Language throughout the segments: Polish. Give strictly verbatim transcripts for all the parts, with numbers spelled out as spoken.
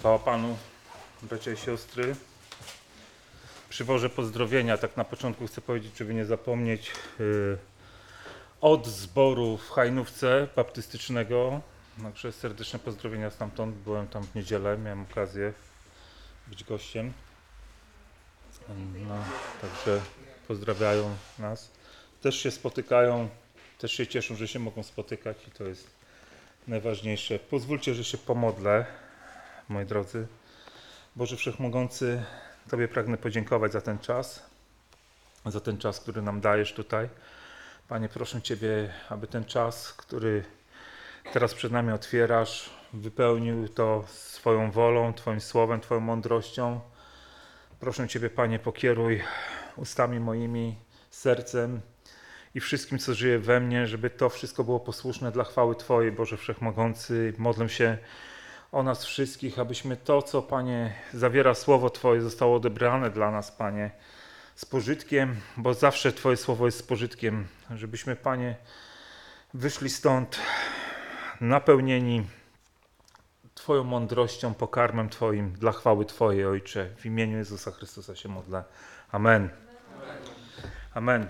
Chwała Panu, bracia i siostry. Przywożę pozdrowienia. Tak na początku chcę powiedzieć, żeby nie zapomnieć, yy, od zboru w Hajnówce baptystycznego. Także serdeczne pozdrowienia stamtąd. Byłem tam w niedzielę, miałem okazję być gościem. No, także pozdrawiają nas. Też się spotykają, też się cieszą, że się mogą spotykać i to jest najważniejsze. Pozwólcie, że się pomodlę, moi drodzy. Boże Wszechmogący, Tobie pragnę podziękować za ten czas, za ten czas, który nam dajesz tutaj. Panie, proszę Ciebie, aby ten czas, który teraz przed nami otwierasz, wypełnił to swoją wolą, Twoim słowem, Twoją mądrością. Proszę Ciebie, Panie, pokieruj ustami moimi, sercem i wszystkim, co żyje we mnie, żeby to wszystko było posłuszne dla chwały Twojej, Boże Wszechmogący. Modlę się o nas wszystkich, abyśmy to, co, Panie, zawiera Słowo Twoje, zostało odebrane dla nas, Panie, z pożytkiem, bo zawsze Twoje Słowo jest z pożytkiem, żebyśmy, Panie, wyszli stąd napełnieni Twoją mądrością, pokarmem Twoim, dla chwały Twojej, Ojcze. W imieniu Jezusa Chrystusa się modlę. Amen. Amen.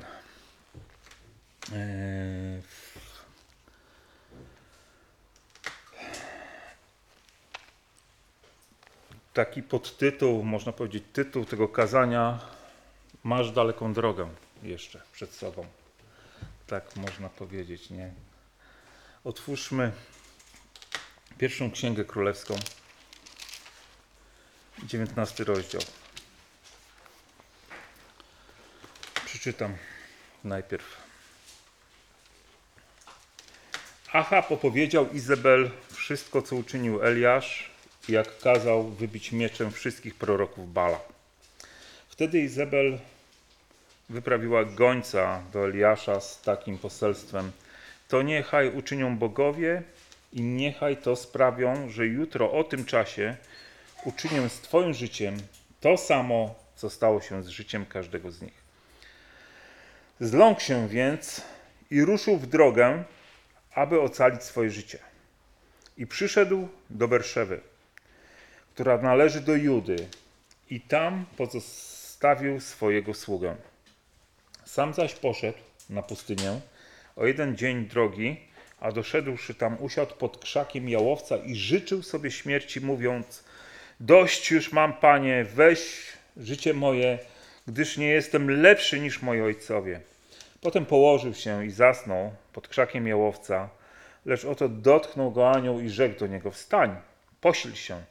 Eee... Taki podtytuł, można powiedzieć, tytuł tego kazania: masz daleką drogę jeszcze przed sobą. Tak można powiedzieć, nie? Otwórzmy pierwszą Księgę Królewską, dziewiętnasty rozdział. Przeczytam najpierw. Achab opowiedział Izabel wszystko, co uczynił Eliasz, jak kazał wybić mieczem wszystkich proroków Bala. Wtedy Izabel wyprawiła gońca do Eliasza z takim poselstwem: to niechaj uczynią bogowie i niechaj to sprawią, że jutro o tym czasie uczynię z Twoim życiem to samo, co stało się z życiem każdego z nich. Zląkł się więc i ruszył w drogę, aby ocalić swoje życie. I przyszedł do Berszewy, która należy do Judy, i tam pozostawił swojego sługę. Sam zaś poszedł na pustynię o jeden dzień drogi, a doszedłszy tam, usiadł pod krzakiem jałowca i życzył sobie śmierci, mówiąc: dość już mam, Panie, weź życie moje, gdyż nie jestem lepszy niż moi ojcowie. Potem położył się i zasnął pod krzakiem jałowca, lecz oto dotknął go anioł i rzekł do niego: wstań, posil się.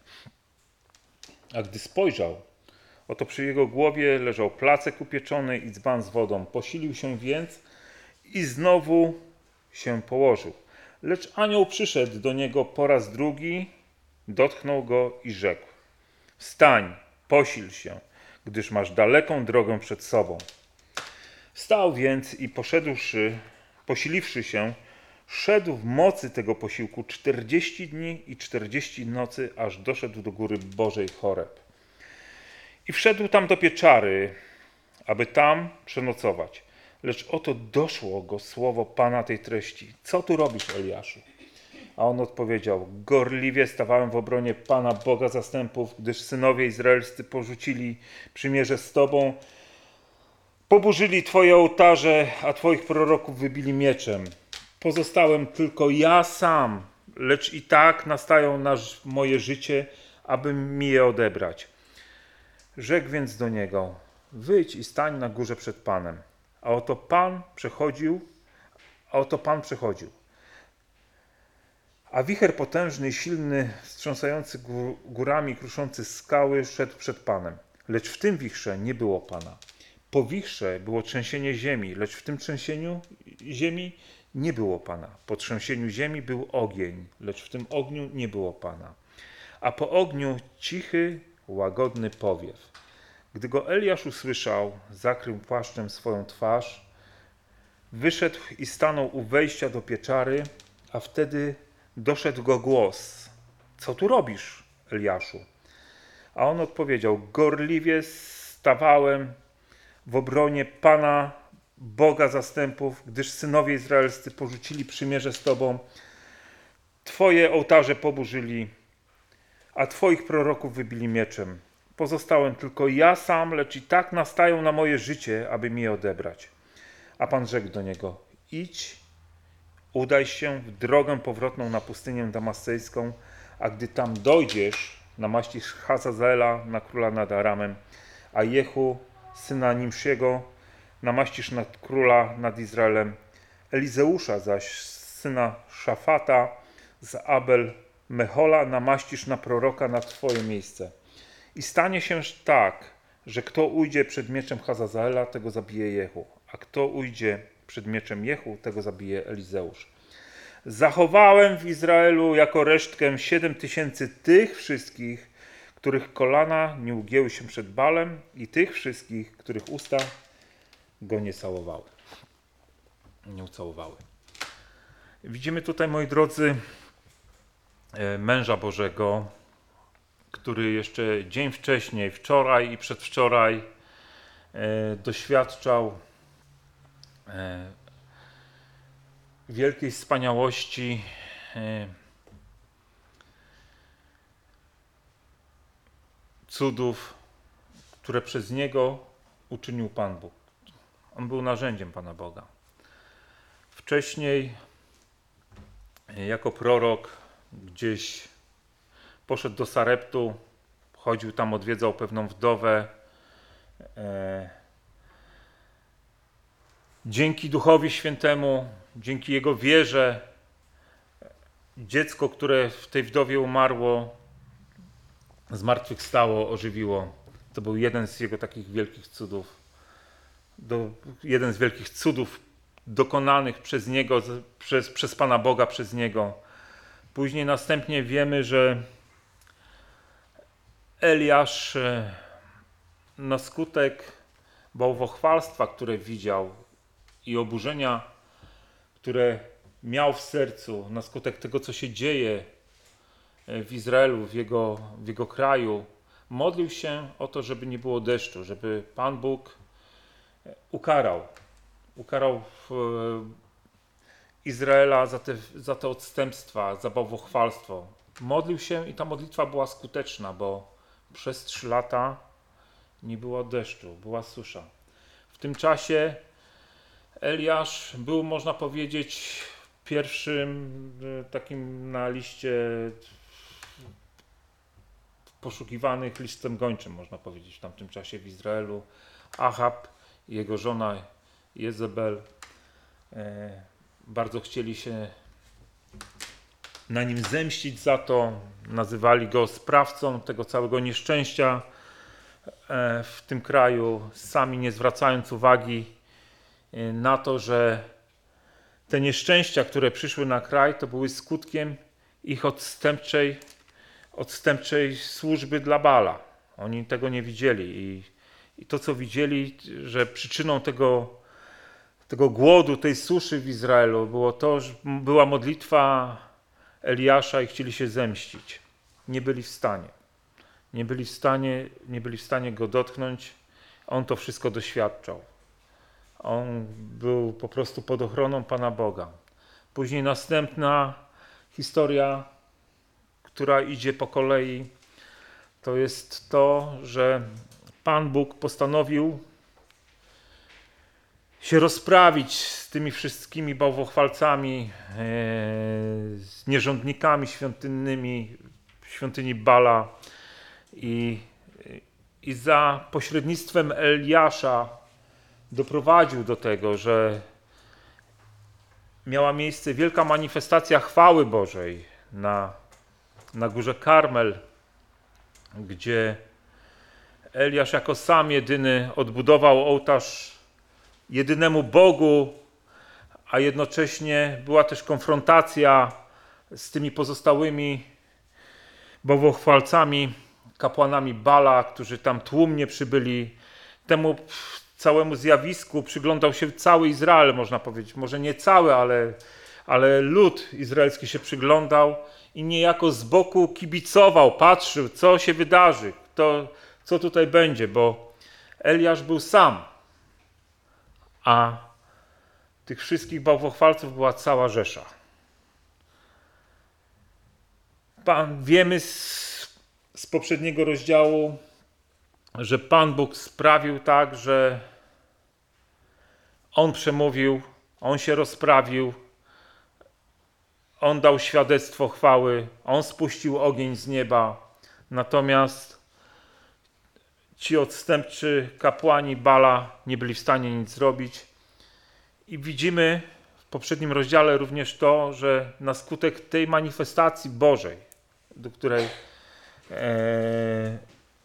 A gdy spojrzał, oto przy jego głowie leżał placek upieczony i dzban z wodą. Posilił się więc i znowu się położył. Lecz anioł przyszedł do niego po raz drugi, dotknął go i rzekł: wstań, posil się, gdyż masz daleką drogę przed sobą. Wstał więc i poszedłszy, posiliwszy się, szedł w mocy tego posiłku czterdzieści dni i czterdzieści nocy, aż doszedł do góry Bożej Choreb. I wszedł tam do pieczary, aby tam przenocować. Lecz oto doszło go słowo Pana tej treści: co tu robisz, Eliaszu? A on odpowiedział: gorliwie stawałem w obronie Pana Boga zastępów, gdyż synowie izraelscy porzucili przymierze z Tobą, poburzyli Twoje ołtarze, a Twoich proroków wybili mieczem. Pozostałem tylko ja sam, lecz i tak nastają na moje życie, aby mi je odebrać. Rzekł więc do niego: wyjdź i stań na górze przed Panem. A oto Pan przechodził, a oto Pan przechodził. A wicher potężny i silny, wstrząsający górami, kruszący skały, szedł przed Panem. Lecz w tym wichrze nie było Pana. Po wichrze było trzęsienie ziemi, lecz w tym trzęsieniu ziemi nie było Pana. Po trzęsieniu ziemi był ogień, lecz w tym ogniu nie było Pana. A po ogniu cichy, łagodny powiew. Gdy go Eliasz usłyszał, zakrył płaszczem swoją twarz, wyszedł i stanął u wejścia do pieczary, a wtedy doszedł go głos: co tu robisz, Eliaszu? A on odpowiedział: gorliwie stawałem w obronie Pana Boga zastępów, gdyż synowie izraelscy porzucili przymierze z Tobą, Twoje ołtarze poburzyli, a twoich proroków wybili mieczem. Pozostałem tylko ja sam, lecz i tak nastają na moje życie, aby mi je odebrać. A Pan rzekł do niego: idź, udaj się w drogę powrotną na pustynię damasyjską, a gdy tam dojdziesz, namaścisz Hazazeela na króla nad Aramem, a Jehu, syna Nimsziego, namaścisz nad króla nad Izraelem. Elizeusza zaś, syna Szafata z Abel Mehola, namaścisz na proroka na twoje miejsce. I stanie się tak, że kto ujdzie przed mieczem Hazazeela, tego zabije Jehu, a kto ujdzie przed mieczem Jehu, tego zabije Elizeusz. Zachowałem w Izraelu jako resztkę siedem tysięcy tych wszystkich, których kolana nie ugięły się przed Balem, i tych wszystkich, których usta go nie całowały. Nie ucałowały. Widzimy tutaj, moi drodzy, męża Bożego, który jeszcze dzień wcześniej, wczoraj i przedwczoraj e, doświadczał e, wielkiej wspaniałości, e, cudów, które przez niego uczynił Pan Bóg. On był narzędziem Pana Boga. Wcześniej e, jako prorok gdzieś poszedł do Sareptu, chodził tam, odwiedzał pewną wdowę. E, dzięki Duchowi Świętemu, dzięki jego wierze, dziecko, które w tej wdowie umarło, zmartwychwstało, ożywiło. To był jeden z jego takich wielkich cudów. Do, jeden z wielkich cudów dokonanych przez niego, przez, przez Pana Boga, przez niego. Później następnie wiemy, że Eliasz na skutek bałwochwalstwa, które widział, i oburzenia, które miał w sercu na skutek tego, co się dzieje w Izraelu, w jego, w jego kraju, modlił się o to, żeby nie było deszczu, żeby Pan Bóg ukarał, ukarał Izraela za te, za te odstępstwa, za bałwochwalstwo. Modlił się i ta modlitwa była skuteczna, bo przez trzy lata nie było deszczu, była susza. W tym czasie Eliasz był, można powiedzieć, pierwszym takim na liście poszukiwanych, listem gończym, można powiedzieć, w tamtym czasie w Izraelu. Achab i jego żona Jezebel e, bardzo chcieli się na nim zemścić za to. Nazywali go sprawcą tego całego nieszczęścia e, w tym kraju, sami nie zwracając uwagi e, na to, że te nieszczęścia, które przyszły na kraj, to były skutkiem ich odstępczej, odstępczej służby dla Bala. Oni tego nie widzieli i, i to, co widzieli, że przyczyną tego, tego głodu, tej suszy w Izraelu było to, że była modlitwa Eliasza i chcieli się zemścić. Nie byli w stanie. Nie byli w stanie, nie byli w stanie go dotknąć. On to wszystko doświadczał. On był po prostu pod ochroną Pana Boga. Później następna historia, która idzie po kolei, to jest to, że Pan Bóg postanowił się rozprawić z tymi wszystkimi bałwochwalcami, e, z nierządnikami świątynnymi w świątyni Bala i, i za pośrednictwem Eliasza doprowadził do tego, że miała miejsce wielka manifestacja chwały Bożej na, na górze Karmel, gdzie Eliasz jako sam jedyny odbudował ołtarz jedynemu Bogu, a jednocześnie była też konfrontacja z tymi pozostałymi bałwochwalcami, kapłanami Bala, którzy tam tłumnie przybyli. Temu całemu zjawisku przyglądał się cały Izrael, można powiedzieć. Może nie cały, ale, ale lud izraelski się przyglądał i niejako z boku kibicował, patrzył, co się wydarzy, kto, co tutaj będzie, bo Eliasz był sam, a tych wszystkich bałwochwalców była cała rzesza. Pan, wiemy z z poprzedniego rozdziału, że Pan Bóg sprawił tak, że On przemówił, On się rozprawił, On dał świadectwo chwały, On spuścił ogień z nieba. Natomiast ci odstępczy kapłani Bala nie byli w stanie nic zrobić. I widzimy w poprzednim rozdziale również to, że na skutek tej manifestacji Bożej, do której e,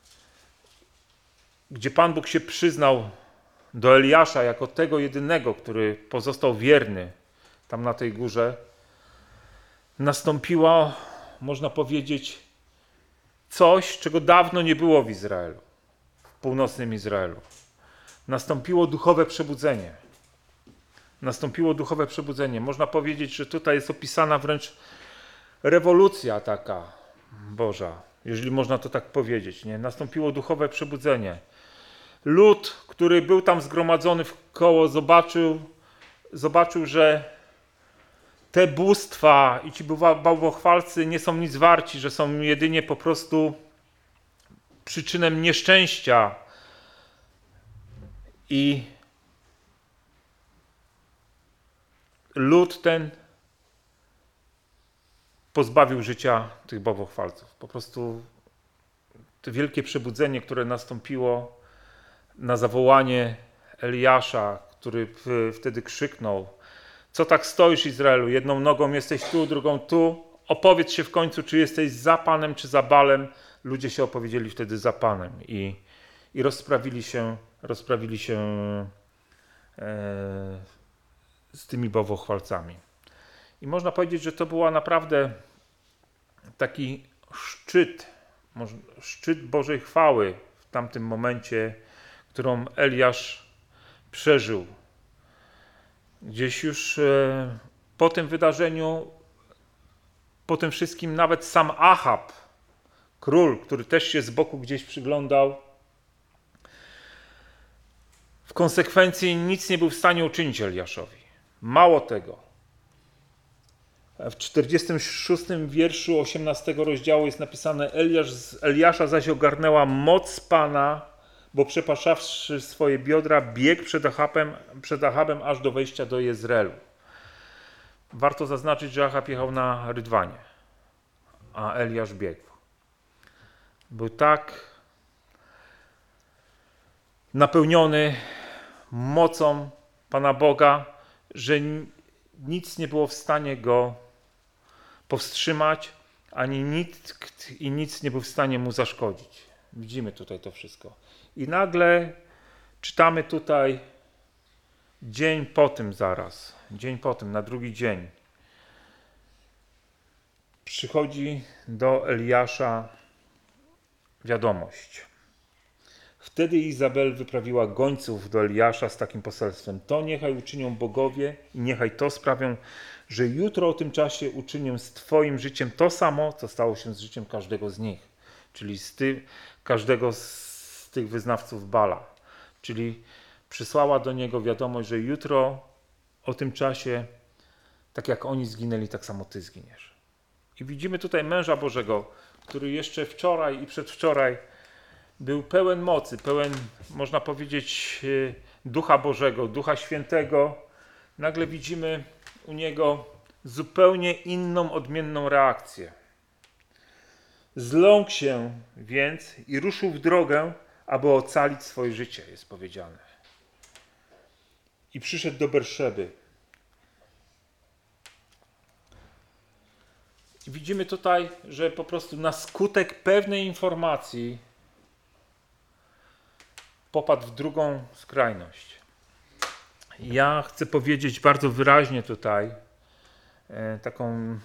gdzie Pan Bóg się przyznał do Eliasza jako tego jedynego, który pozostał wierny tam na tej górze, nastąpiło, można powiedzieć, coś, czego dawno nie było w Izraelu, w północnym Izraelu. Nastąpiło duchowe przebudzenie. Nastąpiło duchowe przebudzenie. Można powiedzieć, że tutaj jest opisana wręcz rewolucja taka Boża, jeżeli można to tak powiedzieć. Nie? Nastąpiło duchowe przebudzenie. Lud, który był tam zgromadzony w koło, zobaczył, zobaczył, że te bóstwa i ci bałwochwalcy nie są nic warci, że są jedynie po prostu przyczynem nieszczęścia. I lud ten pozbawił życia tych bałwochwalców. Po prostu to wielkie przebudzenie, które nastąpiło na zawołanie Eliasza, który wtedy krzyknął: co tak stoisz, Izraelu? Jedną nogą jesteś tu, drugą tu. Opowiedz się w końcu, czy jesteś za Panem, czy za Balem. Ludzie się opowiedzieli wtedy za Panem i, i rozprawili się, rozprawili się e, z tymi bałwochwalcami. I można powiedzieć, że to była naprawdę taki szczyt, szczyt Bożej chwały w tamtym momencie, którą Eliasz przeżył. Gdzieś już e, po tym wydarzeniu, po tym wszystkim nawet sam Achab, król, który też się z boku gdzieś przyglądał, w konsekwencji nic nie był w stanie uczynić Eliaszowi. Mało tego. W czterdziestym szóstym wierszu osiemnastego rozdziału jest napisane: Eliasz, Eliasza zaś ogarnęła moc Pana, bo przepaszawszy swoje biodra, biegł przed Achabem, przed Achabem aż do wejścia do Jezreelu. Warto zaznaczyć, że Achab jechał na rydwanie, a Eliasz biegł. Był tak napełniony mocą Pana Boga, że nic nie było w stanie go powstrzymać, ani nikt i nic nie był w stanie mu zaszkodzić. Widzimy tutaj to wszystko. I nagle czytamy tutaj dzień po tym zaraz, dzień po tym, na drugi dzień, przychodzi do Eliasza wiadomość. Wtedy Izabel wyprawiła gońców do Eliasza z takim poselstwem: to niechaj uczynią bogowie i niechaj to sprawią, że jutro o tym czasie uczynię z twoim życiem to samo, co stało się z życiem każdego z nich. Czyli z ty, każdego z tych wyznawców Bala. Czyli przysłała do niego wiadomość, że jutro o tym czasie, tak jak oni zginęli, tak samo ty zginiesz. I widzimy tutaj męża Bożego, który jeszcze wczoraj i przedwczoraj był pełen mocy, pełen, można powiedzieć, Ducha Bożego, Ducha Świętego. Nagle widzimy u niego zupełnie inną, odmienną reakcję. Zląkł się więc i ruszył w drogę, aby ocalić swoje życie, jest powiedziane. I przyszedł do Berszeby. I widzimy tutaj, że po prostu na skutek pewnej informacji popadł w drugą skrajność. Ja chcę powiedzieć bardzo wyraźnie tutaj e, taką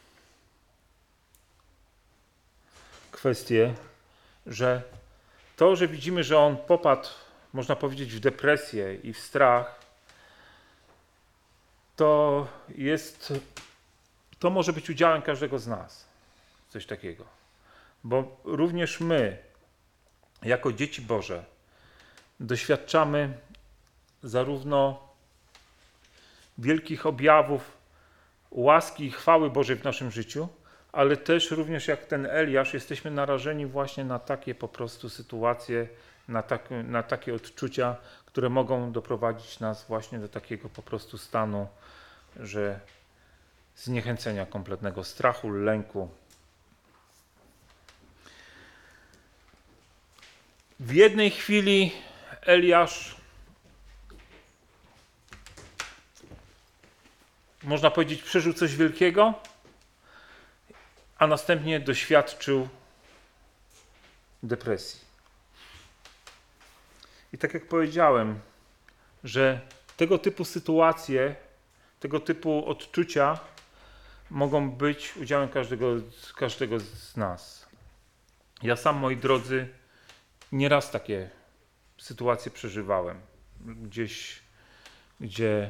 kwestię, że to, że widzimy, że on popadł, można powiedzieć, w depresję i w strach, to jest, to może być udziałem każdego z nas. Coś takiego. Bo również my, jako dzieci Boże, doświadczamy zarówno wielkich objawów łaski i chwały Bożej w naszym życiu, ale też również jak ten Eliasz jesteśmy narażeni właśnie na takie po prostu sytuacje, na, tak, na takie odczucia, które mogą doprowadzić nas właśnie do takiego po prostu stanu, że zniechęcenia kompletnego, strachu, lęku. W jednej chwili Eliasz, można powiedzieć, przeżył coś wielkiego, a następnie doświadczył depresji. I tak jak powiedziałem, że tego typu sytuacje, tego typu odczucia mogą być udziałem każdego, każdego z nas. Ja sam, moi drodzy, nieraz takie sytuacje przeżywałem. Gdzieś, gdzie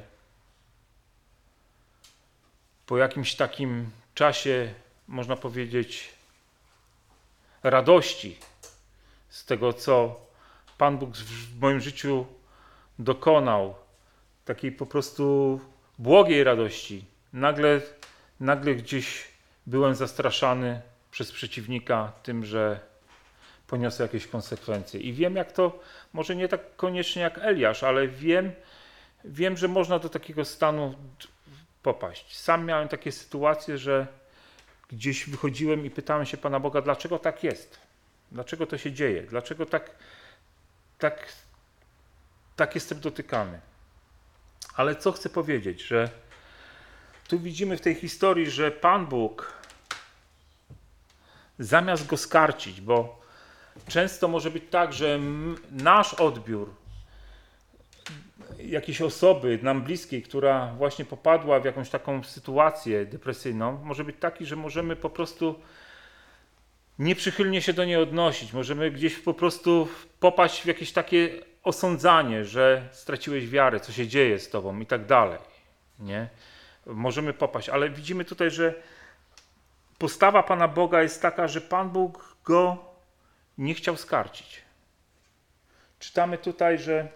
po jakimś takim czasie, można powiedzieć, radości z tego, co Pan Bóg w moim życiu dokonał, takiej po prostu błogiej radości, nagle, nagle gdzieś byłem zastraszany przez przeciwnika tym, że poniosę jakieś konsekwencje. I wiem, jak to, może nie tak koniecznie jak Eliasz, ale wiem, wiem, że można do takiego stanu popaść. Sam miałem takie sytuacje, że gdzieś wychodziłem i pytałem się Pana Boga, dlaczego tak jest? Dlaczego to się dzieje? Dlaczego tak, tak, tak jestem dotykany? Ale co chcę powiedzieć, że tu widzimy w tej historii, że Pan Bóg zamiast go skarcić, bo często może być tak, że nasz odbiór jakiejś osoby nam bliskiej, która właśnie popadła w jakąś taką sytuację depresyjną, może być taki, że możemy po prostu nieprzychylnie się do niej odnosić. Możemy gdzieś po prostu popaść w jakieś takie osądzanie, że straciłeś wiarę, co się dzieje z tobą i tak dalej. Nie? Możemy popaść, ale widzimy tutaj, że postawa Pana Boga jest taka, że Pan Bóg go nie chciał skarcić. Czytamy tutaj, że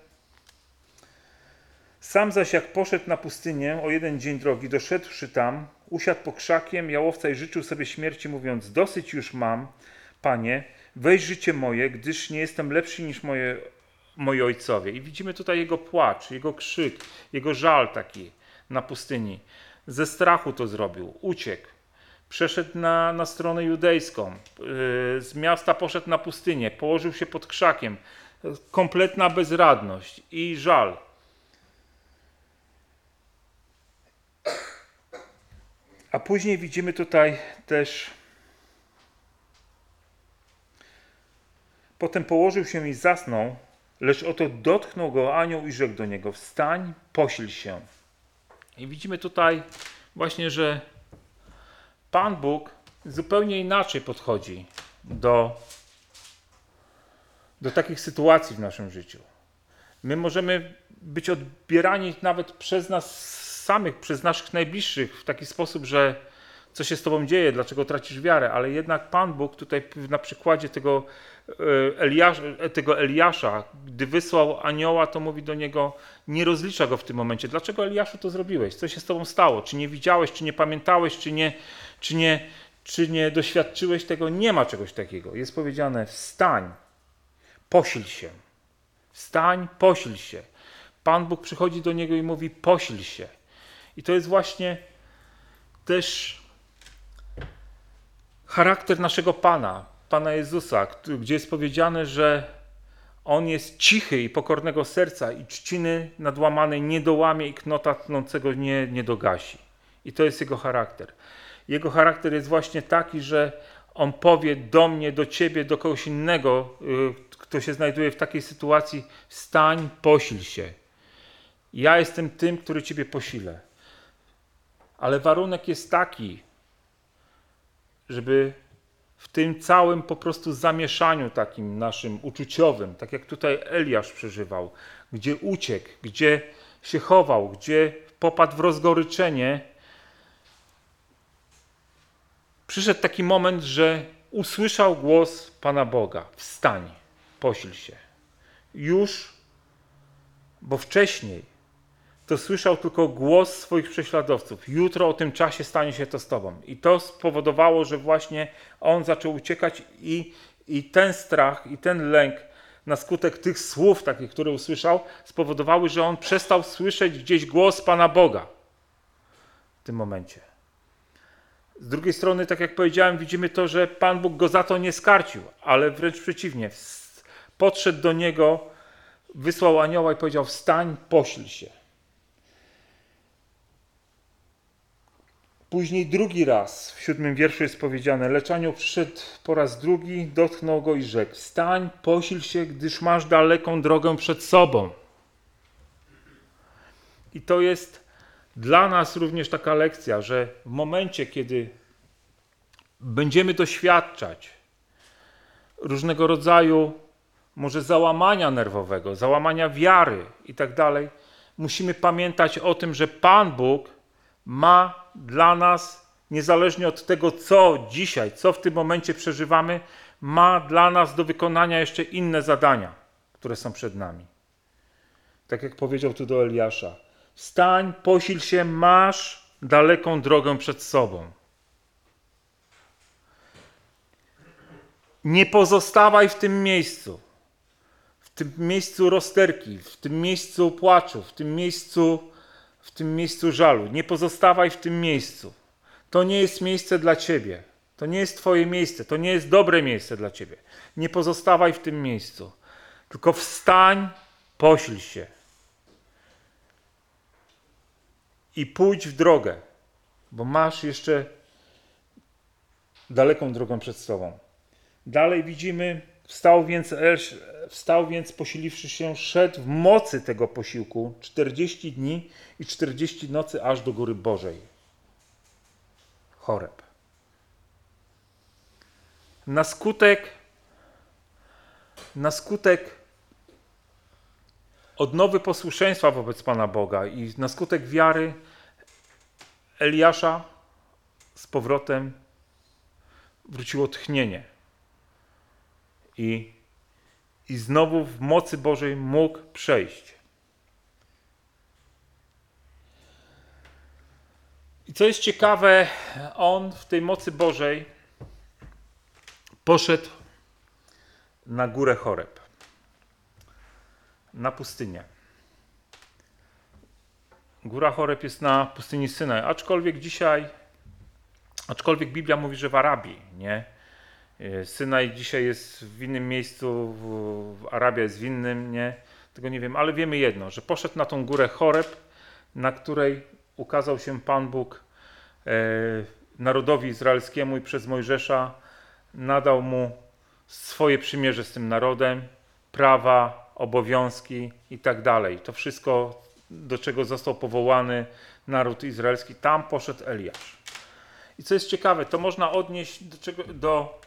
sam zaś jak poszedł na pustynię o jeden dzień drogi, doszedłszy tam, usiadł pod krzakiem jałowca i życzył sobie śmierci, mówiąc: dosyć już mam, Panie, weź życie moje, gdyż nie jestem lepszy niż moje, moi ojcowie. I widzimy tutaj jego płacz, jego krzyk, jego żal taki na pustyni. Ze strachu to zrobił, uciekł. Przeszedł na, na stronę judejską, yy, z miasta poszedł na pustynię, położył się pod krzakiem. Kompletna bezradność i żal. A później widzimy tutaj też, potem położył się i zasnął, lecz oto dotknął go anioł i rzekł do niego: wstań, posil się. I widzimy tutaj właśnie, że Pan Bóg zupełnie inaczej podchodzi do, do takich sytuacji w naszym życiu. My możemy być odbierani nawet przez nas samych, przez naszych najbliższych w taki sposób, że co się z tobą dzieje, dlaczego tracisz wiarę, ale jednak Pan Bóg tutaj na przykładzie tego, Eliasza, tego Eliasza, gdy wysłał anioła, to mówi do niego, nie rozlicza go w tym momencie. Dlaczego, Eliaszu, to zrobiłeś? Co się z tobą stało? Czy nie widziałeś, czy nie pamiętałeś, czy nie, czy nie, czy nie doświadczyłeś tego? Nie ma czegoś takiego. Jest powiedziane: wstań, posil się. Wstań, posil się. Pan Bóg przychodzi do niego i mówi: posil się. I to jest właśnie też charakter naszego Pana, Pana Jezusa, gdzie jest powiedziane, że On jest cichy i pokornego serca i trzciny nadłamanej nie dołamie i knota tnącego nie, nie dogasi. I to jest Jego charakter. Jego charakter jest właśnie taki, że On powie do mnie, do ciebie, do kogoś innego, kto się znajduje w takiej sytuacji: wstań, posil się. Ja jestem tym, który ciebie posilę. Ale warunek jest taki, żeby w tym całym po prostu zamieszaniu takim naszym uczuciowym, tak jak tutaj Eliasz przeżywał, gdzie uciekł, gdzie się chował, gdzie popadł w rozgoryczenie, przyszedł taki moment, że usłyszał głos Pana Boga: wstań, posil się. Już, bo wcześniej to słyszał tylko głos swoich prześladowców. Jutro o tym czasie stanie się to z tobą. I to spowodowało, że właśnie on zaczął uciekać i, i ten strach, i ten lęk na skutek tych słów takich, które usłyszał, spowodowały, że on przestał słyszeć gdzieś głos Pana Boga w tym momencie. Z drugiej strony, tak jak powiedziałem, widzimy to, że Pan Bóg go za to nie skarcił, ale wręcz przeciwnie. Podszedł do niego, wysłał anioła i powiedział: wstań, pośl się. Później drugi raz w siódmym wierszu jest powiedziane: lecz anioł przyszedł po raz drugi, dotknął go i rzekł: wstań, posil się, gdyż masz daleką drogę przed sobą. I to jest dla nas również taka lekcja, że w momencie, kiedy będziemy doświadczać różnego rodzaju może załamania nerwowego, załamania wiary i tak dalej, musimy pamiętać o tym, że Pan Bóg ma dla nas, niezależnie od tego, co dzisiaj, co w tym momencie przeżywamy, ma dla nas do wykonania jeszcze inne zadania, które są przed nami. Tak jak powiedział tu do Eliasza: wstań, posil się, masz daleką drogę przed sobą. Nie pozostawaj w tym miejscu, w tym miejscu rozterki, w tym miejscu płaczu, w tym miejscu, w tym miejscu żalu. Nie pozostawaj w tym miejscu. To nie jest miejsce dla ciebie. To nie jest twoje miejsce. To nie jest dobre miejsce dla ciebie. Nie pozostawaj w tym miejscu. Tylko wstań, posil się i pójdź w drogę, bo masz jeszcze daleką drogę przed sobą. Dalej widzimy: wstał więc, wstał więc posiliwszy się, szedł w mocy tego posiłku czterdzieści dni i czterdzieści nocy aż do góry Bożej, Choreb. Na skutek, na skutek odnowy posłuszeństwa wobec Pana Boga i na skutek wiary Eliasza z powrotem wróciło tchnienie. I, I znowu w mocy Bożej mógł przejść. I co jest ciekawe, on w tej mocy Bożej poszedł na górę Choreb, na pustynię. Góra Choreb jest na pustyni Synaj, aczkolwiek dzisiaj, aczkolwiek Biblia mówi, że w Arabii, nie? Synaj dzisiaj jest w innym miejscu, Arabia jest w innym, nie? Tego nie wiem, ale wiemy jedno, że poszedł na tą górę Choreb, na której ukazał się Pan Bóg e, narodowi izraelskiemu i przez Mojżesza nadał mu swoje przymierze z tym narodem, prawa, obowiązki i tak dalej. To wszystko, do czego został powołany naród izraelski, tam poszedł Eliasz. I co jest ciekawe, to można odnieść do, czego, do,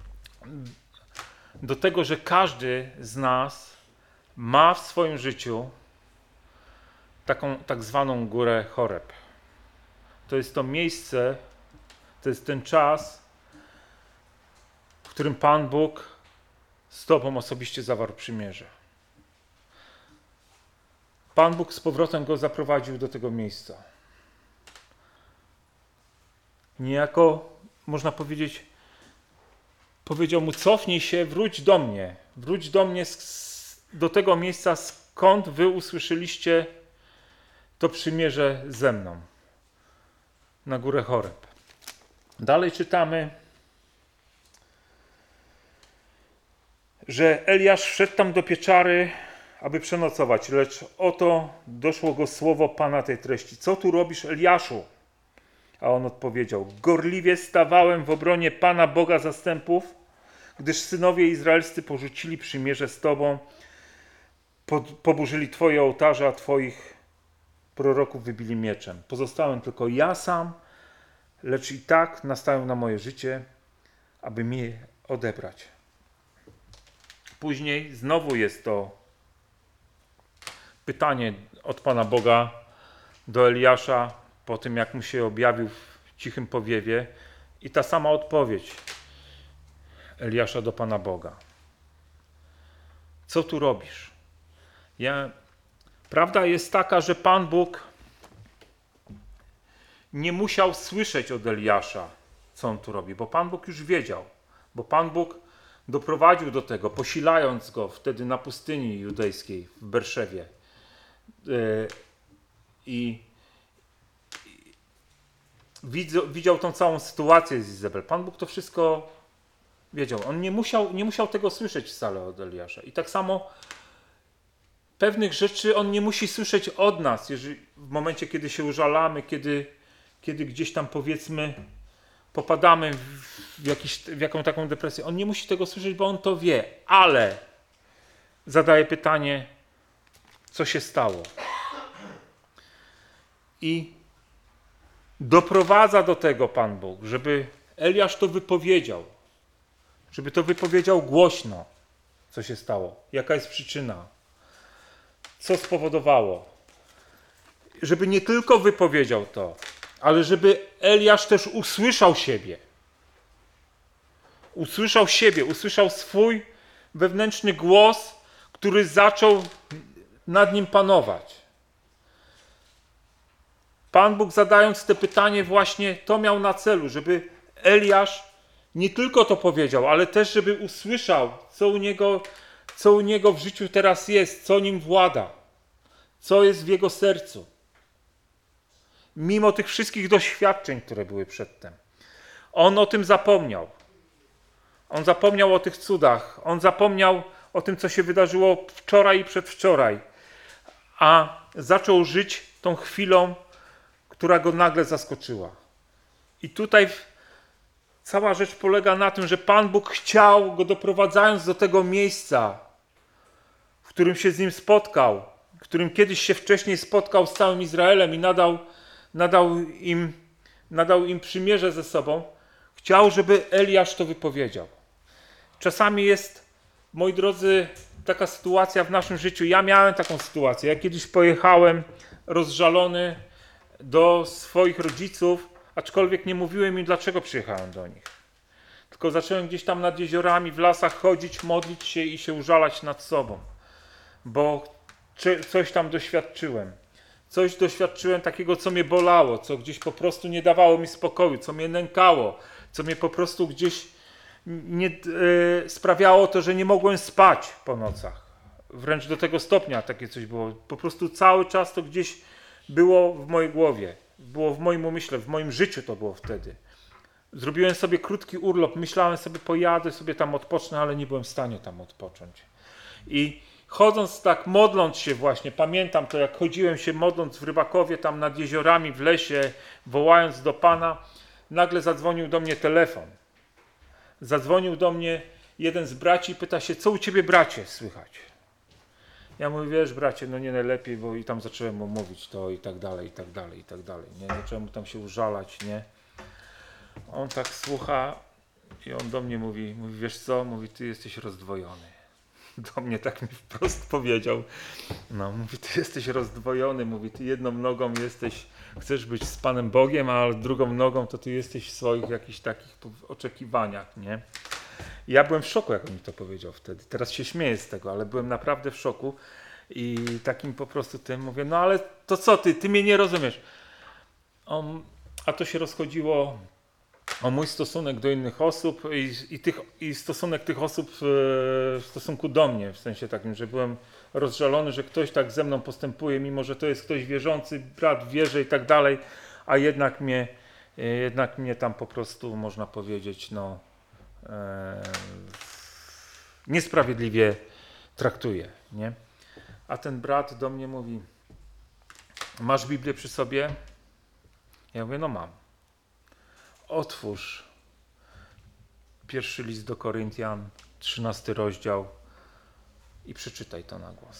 do tego, że każdy z nas ma w swoim życiu taką tak zwaną górę Choreb. To jest to miejsce, to jest ten czas, w którym Pan Bóg z tobą osobiście zawarł przymierze. Pan Bóg z powrotem go zaprowadził do tego miejsca. Niejako, można powiedzieć, powiedział mu: cofnij się, wróć do mnie. Wróć do mnie, do tego miejsca, skąd wy usłyszeliście to przymierze ze mną. Na górę Choreb. Dalej czytamy, że Eliasz wszedł tam do pieczary, aby przenocować, lecz oto doszło go słowo Pana tej treści: co tu robisz, Eliaszu? A on odpowiedział: gorliwie stawałem w obronie Pana Boga zastępów, gdyż synowie izraelscy porzucili przymierze z Tobą, poburzyli Twoje ołtarze, a Twoich proroków wybili mieczem. Pozostałem tylko ja sam, lecz i tak nastałem na moje życie, aby mi je odebrać. Później znowu jest to pytanie od Pana Boga do Eliasza, po tym jak mu się objawił w cichym powiewie, i ta sama odpowiedź Eliasza do Pana Boga. Co tu robisz? Ja Prawda jest taka, że Pan Bóg nie musiał słyszeć od Eliasza, co on tu robi, bo Pan Bóg już wiedział, bo Pan Bóg doprowadził do tego, posilając go wtedy na pustyni judejskiej w Berszewie. Yy, I widział, widział tą całą sytuację z Izabel. Pan Bóg to wszystko wiedział. On nie musiał, nie musiał tego słyszeć wcale od Eliasza. I tak samo pewnych rzeczy on nie musi słyszeć od nas, jeżeli, w momencie, kiedy się użalamy, kiedy, kiedy gdzieś tam, powiedzmy, popadamy w, jakiś, w jaką taką depresję. On nie musi tego słyszeć, bo on to wie, ale zadaje pytanie, co się stało. I doprowadza do tego Pan Bóg, żeby Eliasz to wypowiedział, żeby to wypowiedział głośno, co się stało, jaka jest przyczyna, co spowodowało. Żeby nie tylko wypowiedział to, ale żeby Eliasz też usłyszał siebie. Usłyszał siebie, usłyszał swój wewnętrzny głos, który zaczął nad nim panować. Pan Bóg, zadając te pytanie, właśnie to miał na celu, żeby Eliasz nie tylko to powiedział, ale też żeby usłyszał, co u niego, co u niego w życiu teraz jest, co nim włada, co jest w jego sercu. Mimo tych wszystkich doświadczeń, które były przedtem. On o tym zapomniał. On zapomniał o tych cudach. On zapomniał o tym, co się wydarzyło wczoraj i przedwczoraj. A zaczął żyć tą chwilą, która go nagle zaskoczyła. I tutaj cała rzecz polega na tym, że Pan Bóg chciał go, doprowadzając do tego miejsca, w którym się z nim spotkał, w którym kiedyś się wcześniej spotkał z całym Izraelem i nadał, nadał, im, nadał im przymierze ze sobą, chciał, żeby Eliasz to wypowiedział. Czasami jest, moi drodzy, taka sytuacja w naszym życiu. Ja miałem taką sytuację. Ja kiedyś pojechałem rozżalony do swoich rodziców, aczkolwiek nie mówiłem im, dlaczego przyjechałem do nich. Tylko zacząłem gdzieś tam nad jeziorami, w lasach chodzić, modlić się i się użalać nad sobą. Bo coś tam doświadczyłem. Coś doświadczyłem takiego, co mnie bolało, co gdzieś po prostu nie dawało mi spokoju, co mnie nękało, co mnie po prostu gdzieś nie, yy, sprawiało to, że nie mogłem spać po nocach. Wręcz do tego stopnia takie coś było. Po prostu cały czas to gdzieś było w mojej głowie, było w moim umyśle, w moim życiu to było wtedy. Zrobiłem sobie krótki urlop, myślałem sobie, pojadę sobie tam odpocznę, ale nie byłem w stanie tam odpocząć. I chodząc tak, modląc się właśnie, pamiętam to, jak chodziłem się modląc w Rybakowie, tam nad jeziorami, w lesie, wołając do Pana, nagle zadzwonił do mnie telefon. Zadzwonił do mnie jeden z braci i pyta się, co u ciebie, bracie, słychać? Ja mówię, wiesz, bracie, no nie najlepiej, bo i tam zacząłem mu mówić to i tak dalej, i tak dalej, i tak dalej, nie? Zacząłem mu tam się użalać, nie? On tak słucha i on do mnie mówi, mówi, wiesz co, mówi, ty jesteś rozdwojony. Do mnie tak mi wprost powiedział, no, mówi, ty jesteś rozdwojony, mówi, ty jedną nogą jesteś, chcesz być z Panem Bogiem, a drugą nogą to ty jesteś w swoich jakichś takich oczekiwaniach, nie? I ja byłem w szoku, jak on mi to powiedział wtedy. Teraz się śmieję z tego, ale byłem naprawdę w szoku i takim po prostu tym mówię, no ale to co ty, ty mnie nie rozumiesz. On, a to się rozchodziło o mój stosunek do innych osób i, i, tych, i stosunek tych osób w stosunku do mnie, w sensie takim, że byłem rozżalony, że ktoś tak ze mną postępuje, mimo że to jest ktoś wierzący, brat w wierze i tak dalej, a jednak mnie, jednak mnie tam po prostu, można powiedzieć, no e, niesprawiedliwie traktuje, nie? A ten brat do mnie mówi, masz Biblię przy sobie? Ja mówię, no mam. Otwórz pierwszy list do Koryntian, trzynasty rozdział i przeczytaj to na głos.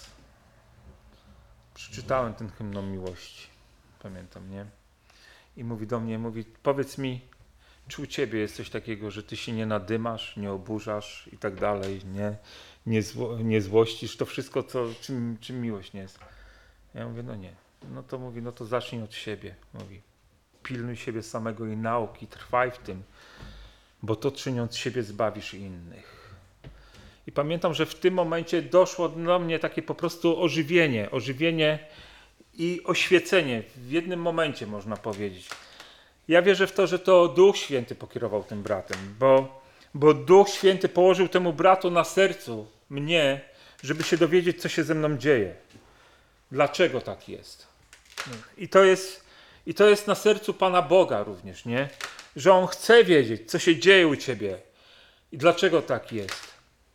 Przeczytałem ten hymn miłości, pamiętam, nie? I mówi do mnie, mówi, powiedz mi, czy u ciebie jest coś takiego, że ty się nie nadymasz, nie oburzasz i tak dalej, nie, nie, zło, nie złościsz, to wszystko, co, czym, czym miłość nie jest. Ja mówię, no nie. No to mówi, no to zacznij od siebie, mówi. Pilnuj siebie samego i nauki, trwaj w tym, bo to czyniąc siebie zbawisz innych. I pamiętam, że w tym momencie doszło do mnie takie po prostu ożywienie, ożywienie i oświecenie w jednym momencie, można powiedzieć. Ja wierzę w to, że to Duch Święty pokierował tym bratem, bo, bo Duch Święty położył temu bratu na sercu mnie, żeby się dowiedzieć, co się ze mną dzieje. Dlaczego tak jest. I to jest, i to jest na sercu Pana Boga również, nie? Że On chce wiedzieć, co się dzieje u ciebie i dlaczego tak jest.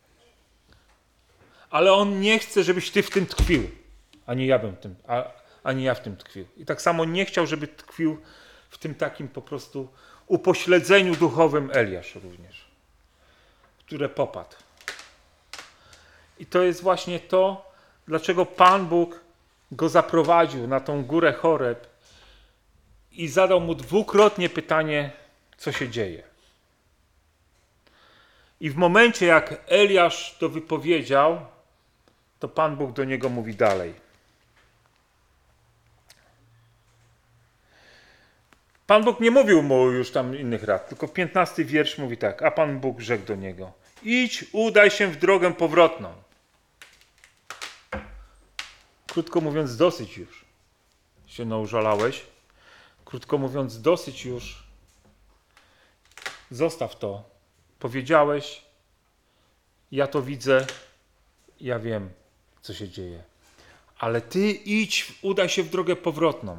Ale On nie chce, żebyś ty w tym tkwił, ani ja bym tym, a, ani ja w tym tkwił. I tak samo nie chciał, żeby tkwił w tym takim po prostu upośledzeniu duchowym Eliasz również, które popadł. I to jest właśnie to, dlaczego Pan Bóg go zaprowadził na tą górę Choreb i zadał mu dwukrotnie pytanie, co się dzieje. I w momencie, jak Eliasz to wypowiedział, to Pan Bóg do niego mówi dalej. Pan Bóg nie mówił mu już tam innych rad, tylko piętnasty wiersz mówi tak, a Pan Bóg rzekł do niego, idź, udaj się w drogę powrotną. Krótko mówiąc, dosyć już się naużalałeś. Krótko mówiąc, dosyć już. Zostaw to. Powiedziałeś, ja to widzę, ja wiem, co się dzieje. Ale ty idź, udaj się w drogę powrotną.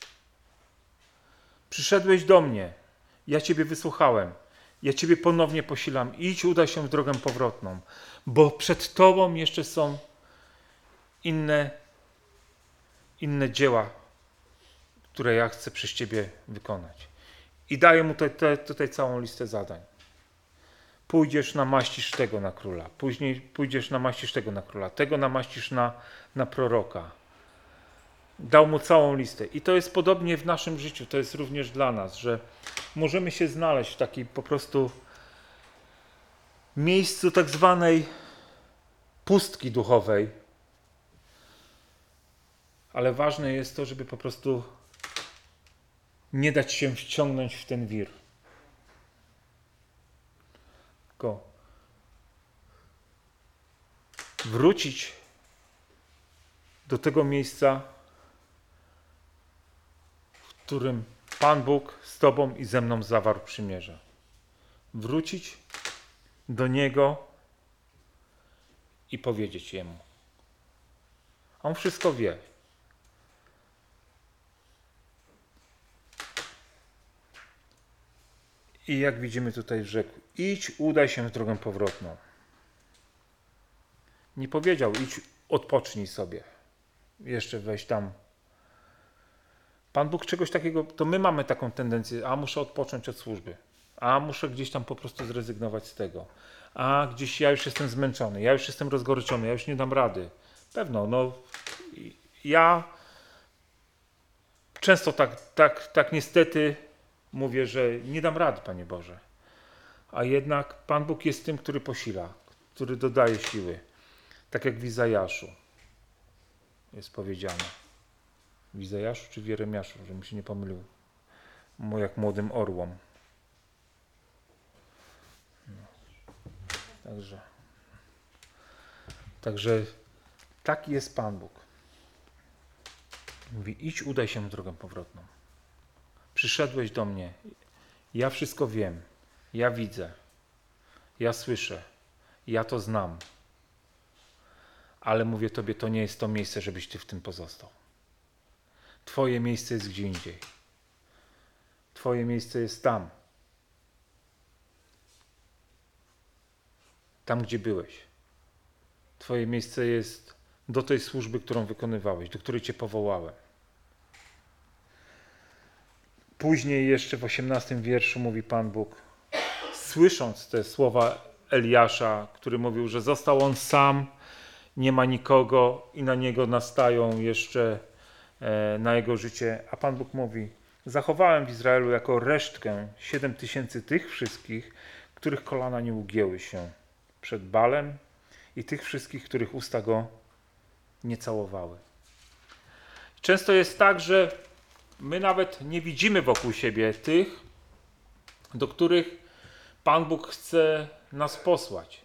Przyszedłeś do mnie, ja ciebie wysłuchałem, ja ciebie ponownie posilam. Idź, udaj się w drogę powrotną, bo przed tobą jeszcze są inne, inne dzieła, które ja chcę przez ciebie wykonać. I daję mu tutaj, tutaj, tutaj całą listę zadań. Pójdziesz, namaścisz tego na króla, później pójdziesz, namaścisz tego na króla, tego namaścisz na, na proroka. Dał mu całą listę. I to jest podobnie w naszym życiu, to jest również dla nas, że możemy się znaleźć w takiej po prostu miejscu tak zwanej pustki duchowej, ale ważne jest to, żeby po prostu nie dać się wciągnąć w ten wir. Tylko wrócić do tego miejsca, w którym Pan Bóg z tobą i ze mną zawarł przymierze. Wrócić do Niego i powiedzieć Jemu. On wszystko wie. I jak widzimy tutaj rzekł, idź, udaj się w drogę powrotną. Nie powiedział, idź, odpocznij sobie. Jeszcze weź tam. Pan Bóg czegoś takiego, to my mamy taką tendencję, a muszę odpocząć od służby, a muszę gdzieś tam po prostu zrezygnować z tego, a gdzieś ja już jestem zmęczony, ja już jestem rozgoryczony, ja już nie dam rady. Pewno, no ja często tak, tak, tak niestety mówię, że nie dam rady, Panie Boże. A jednak Pan Bóg jest tym, który posila, który dodaje siły. Tak jak w Izajaszu jest powiedziane. W Izajaszu czy w Jeremiaszu, żebym się nie pomylił. Jak młodym orłom. No. Także, także taki jest Pan Bóg. Mówi, idź, udaj się w drogę powrotną. Przyszedłeś do mnie, ja wszystko wiem, ja widzę, ja słyszę, ja to znam. Ale mówię tobie, to nie jest to miejsce, żebyś ty w tym pozostał. Twoje miejsce jest gdzie indziej. Twoje miejsce jest tam. Tam, gdzie byłeś. Twoje miejsce jest do tej służby, którą wykonywałeś, do której cię powołałem. Później jeszcze w osiemnastym wierszu mówi Pan Bóg, słysząc te słowa Eliasza, który mówił, że został on sam, nie ma nikogo i na niego nastają jeszcze e, na jego życie. A Pan Bóg mówi, zachowałem w Izraelu jako resztkę siedem tysięcy tych wszystkich, których kolana nie ugięły się przed Balem i tych wszystkich, których usta go nie całowały. Często jest tak, że my nawet nie widzimy wokół siebie tych, do których Pan Bóg chce nas posłać,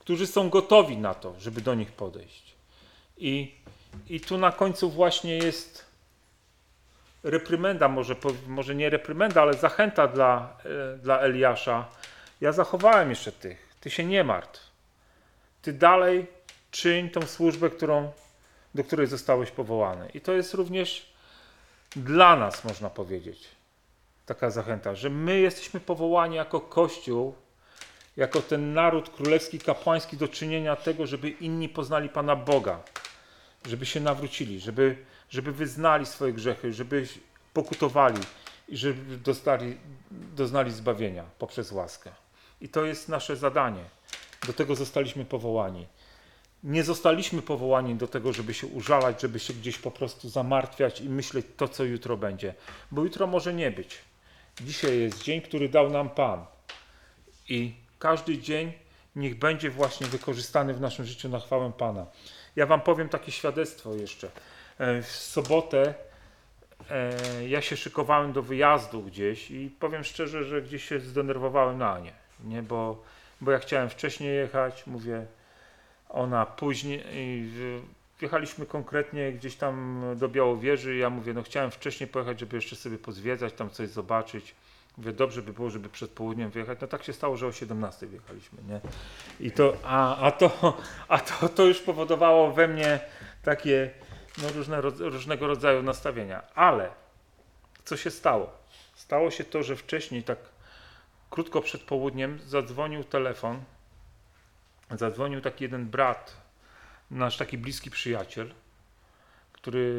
którzy są gotowi na to, żeby do nich podejść. I, i tu na końcu właśnie jest reprymenda, może, może nie reprymenda, ale zachęta dla, dla Eliasza. Ja zachowałem jeszcze tych, ty się nie martw. Ty dalej czyń tą służbę, którą, do której zostałeś powołany. I to jest również dla nas, można powiedzieć, taka zachęta, że my jesteśmy powołani jako Kościół, jako ten naród królewski, kapłański do czynienia tego, żeby inni poznali Pana Boga, żeby się nawrócili, żeby, żeby wyznali swoje grzechy, żeby pokutowali i żeby dostali, doznali zbawienia poprzez łaskę. I to jest nasze zadanie. Do tego zostaliśmy powołani. Nie zostaliśmy powołani do tego, żeby się użalać, żeby się gdzieś po prostu zamartwiać i myśleć to, co jutro będzie. Bo jutro może nie być. Dzisiaj jest dzień, który dał nam Pan. I każdy dzień niech będzie właśnie wykorzystany w naszym życiu na chwałę Pana. Ja wam powiem takie świadectwo jeszcze. W sobotę ja się szykowałem do wyjazdu gdzieś i powiem szczerze, że gdzieś się zdenerwowałem na nie. nie? Bo, bo ja chciałem wcześniej jechać, mówię, ona później, wjechaliśmy konkretnie gdzieś tam do Białowieży i ja mówię, no chciałem wcześniej pojechać, żeby jeszcze sobie pozwiedzać, tam coś zobaczyć. Mówię, dobrze by było, żeby przed południem wyjechać. No tak się stało, że o siedemnastej wjechaliśmy, nie? I to, a, a, to, a to, to już powodowało we mnie takie no, różne, różnego rodzaju nastawienia. Ale co się stało? Stało się to, że wcześniej, tak krótko przed południem, zadzwonił telefon. Zadzwonił taki jeden brat, nasz taki bliski przyjaciel, który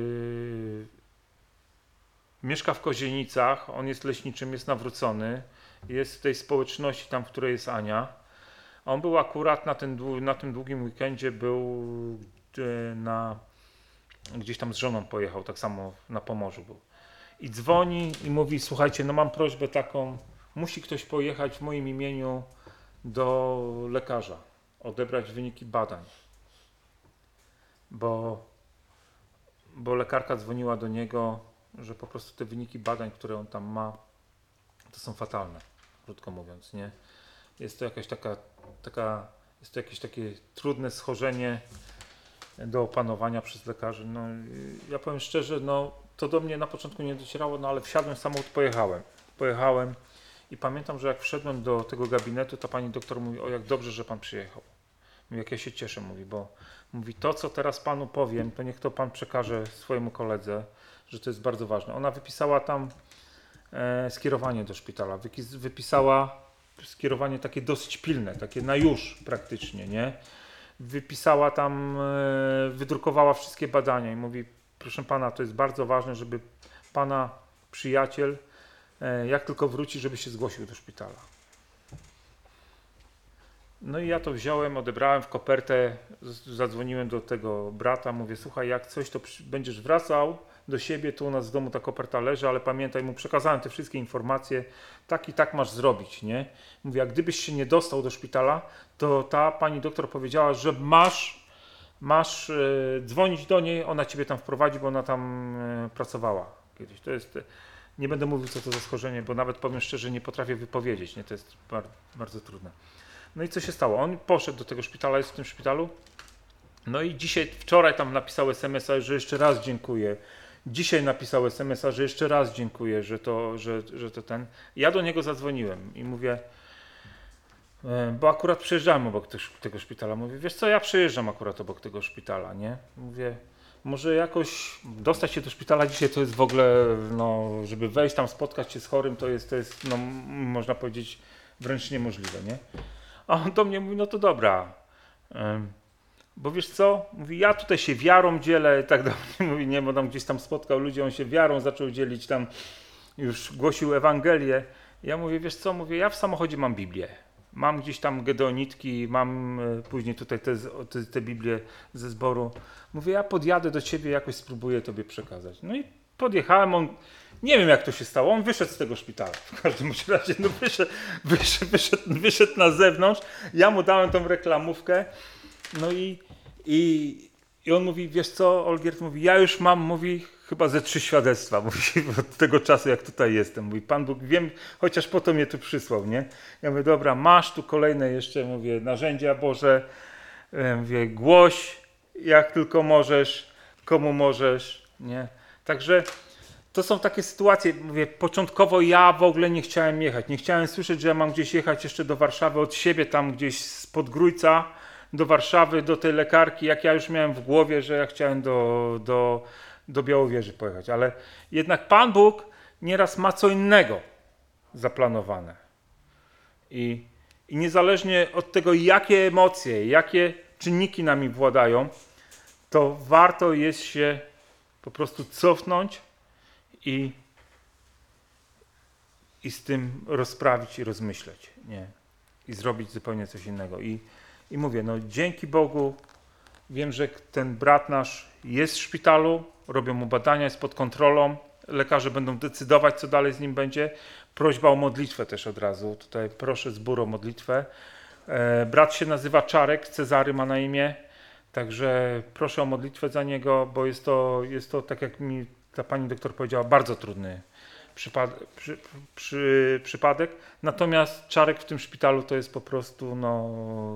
mieszka w Kozienicach, on jest leśniczym, jest nawrócony, jest w tej społeczności tam, w której jest Ania. A on był akurat na, ten, na tym długim weekendzie, był na, gdzieś tam z żoną pojechał, tak samo na Pomorzu był. I dzwoni i mówi, słuchajcie, no mam prośbę taką, musi ktoś pojechać w moim imieniu do lekarza, odebrać wyniki badań. Bo, bo lekarka dzwoniła do niego, że po prostu te wyniki badań, które on tam ma, to są fatalne, krótko mówiąc, nie? Jest to jakaś taka, taka jest to jakieś takie trudne schorzenie do opanowania przez lekarzy. No, ja powiem szczerze, no, to do mnie na początku nie docierało, no ale wsiadłem w samochód, pojechałem. Pojechałem i pamiętam, że jak wszedłem do tego gabinetu, ta pani doktor mówi, o jak dobrze, że pan przyjechał. Mówi, jak ja się cieszę, mówi, bo mówi, to co teraz panu powiem, to niech to pan przekaże swojemu koledze, że to jest bardzo ważne. Ona wypisała tam e, skierowanie do szpitala, Wykis, wypisała skierowanie takie dosyć pilne, takie na już praktycznie, nie? Wypisała tam, e, wydrukowała wszystkie badania i mówi, proszę pana, to jest bardzo ważne, żeby pana przyjaciel, e, jak tylko wróci, żeby się zgłosił do szpitala. No i ja to wziąłem, odebrałem w kopertę, zadzwoniłem do tego brata, mówię, słuchaj, jak coś, to będziesz wracał do siebie, tu u nas w domu ta koperta leży, ale pamiętaj, mu przekazałem te wszystkie informacje, tak i tak masz zrobić, nie? Mówię, jak gdybyś się nie dostał do szpitala, to ta pani doktor powiedziała, że masz, masz e, dzwonić do niej, ona ciebie tam wprowadzi, bo ona tam e, pracowała kiedyś. To jest, nie będę mówił, co to za schorzenie, bo nawet powiem szczerze, nie potrafię wypowiedzieć, nie? To jest bar, bardzo trudne. No i co się stało? On poszedł do tego szpitala, jest w tym szpitalu. No i dzisiaj, wczoraj tam napisał es em es a, że jeszcze raz dziękuję. Dzisiaj napisał es em es a, że jeszcze raz dziękuję, że to, że, że to ten. Ja do niego zadzwoniłem i mówię, bo akurat przejeżdżałem obok tego szpitala. Mówię, wiesz co, ja przejeżdżam akurat obok tego szpitala, nie? Mówię, może jakoś dostać się do szpitala dzisiaj to jest w ogóle, no, żeby wejść tam, spotkać się z chorym, to jest, to jest, no, można powiedzieć, wręcz niemożliwe, nie? A on do mnie mówi, no to dobra, um, bo wiesz co, mówi, ja tutaj się wiarą dzielę, tak do mnie mówi, nie, bo tam gdzieś tam spotkał ludzi, on się wiarą zaczął dzielić, tam już głosił Ewangelię. Ja mówię, wiesz co, mówię, ja w samochodzie mam Biblię, mam gdzieś tam gedeonitki, mam y, później tutaj te, te, te Biblię ze zboru. Mówię, ja podjadę do ciebie, jakoś spróbuję tobie przekazać. No i podjechałem, on, nie wiem jak to się stało, on wyszedł z tego szpitala. W każdym razie, no wyszedł, wyszedł, wyszedł, wyszedł na zewnątrz, ja mu dałem tą reklamówkę, no i, i, i on mówi, wiesz co, Olgierd mówi, ja już mam, mówi, chyba ze trzy świadectwa, mówi, od tego czasu, jak tutaj jestem. Mówi, Pan Bóg, wiem, chociaż po to mnie tu przysłał, nie? Ja mówię, dobra, masz tu kolejne jeszcze, mówię, narzędzia Boże, mówię, głoś, jak tylko możesz, komu możesz, nie? Także to są takie sytuacje, mówię, początkowo ja w ogóle nie chciałem jechać, nie chciałem słyszeć, że ja mam gdzieś jechać jeszcze do Warszawy od siebie, tam gdzieś spod Grójca do Warszawy, do tej lekarki, jak ja już miałem w głowie, że ja chciałem do, do, do Białowieży pojechać, ale jednak Pan Bóg nieraz ma co innego zaplanowane i, i niezależnie od tego, jakie emocje, jakie czynniki nami władają, to warto jest się po prostu cofnąć i, i z tym rozprawić i rozmyśleć, nie? I zrobić zupełnie coś innego. I, i mówię, no dzięki Bogu wiem, że ten brat nasz jest w szpitalu, robią mu badania, jest pod kontrolą, lekarze będą decydować, co dalej z nim będzie. Prośba o modlitwę też od razu, tutaj proszę zbór o modlitwę. E, brat się nazywa Czarek, Cezary ma na imię, także proszę o modlitwę za niego, bo jest to, jest to tak jak mi ta pani doktor powiedziała, bardzo trudny przypad przy, przy, przypadek. Natomiast Czarek w tym szpitalu to jest po prostu no,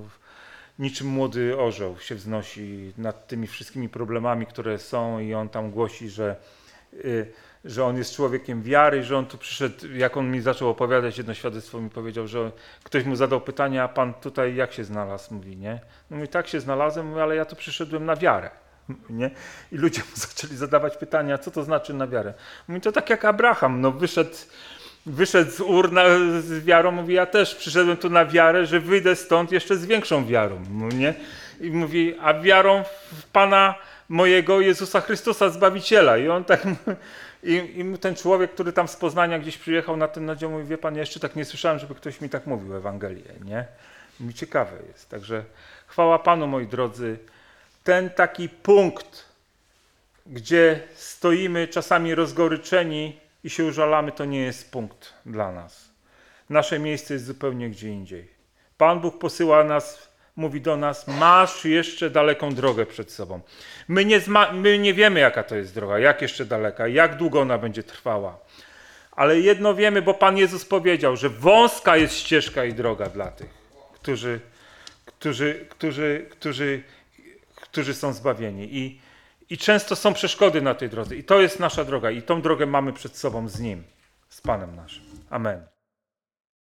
niczym młody orzeł się wznosi nad tymi wszystkimi problemami, które są i on tam głosi, że, y, że on jest człowiekiem wiary, że on tu przyszedł, jak on mi zaczął opowiadać, jedno świadectwo mi powiedział, że ktoś mu zadał pytanie, a pan tutaj jak się znalazł? Mówi, nie? No mówi, tak się znalazłem, mówi, ale ja tu przyszedłem na wiarę. Nie? I ludzie mu zaczęli zadawać pytania, co to znaczy na wiarę. Mówi, to tak jak Abraham, no wyszedł, wyszedł z Ur na, z wiarą, mówi, ja też przyszedłem tu na wiarę, że wyjdę stąd jeszcze z większą wiarą. Nie? I mówi, a wiarą w Pana mojego Jezusa Chrystusa, Zbawiciela. I on tak, i, i ten człowiek, który tam z Poznania gdzieś przyjechał na ten nadział, mówi, wie Pan, ja jeszcze tak nie słyszałem, żeby ktoś mi tak mówił Ewangelię. Nie? Mi ciekawe jest. Także chwała Panu, moi drodzy. Ten taki punkt, gdzie stoimy czasami rozgoryczeni i się użalamy, to nie jest punkt dla nas. Nasze miejsce jest zupełnie gdzie indziej. Pan Bóg posyła nas, mówi do nas, masz jeszcze daleką drogę przed sobą. My nie, my nie wiemy, jaka to jest droga, jak jeszcze daleka, jak długo ona będzie trwała. Ale jedno wiemy, bo Pan Jezus powiedział, że wąska jest ścieżka i droga dla tych, którzy, którzy, którzy, którzy którzy są zbawieni. I, I często są przeszkody na tej drodze. I to jest nasza droga. I tą drogę mamy przed sobą z Nim, z Panem naszym. Amen.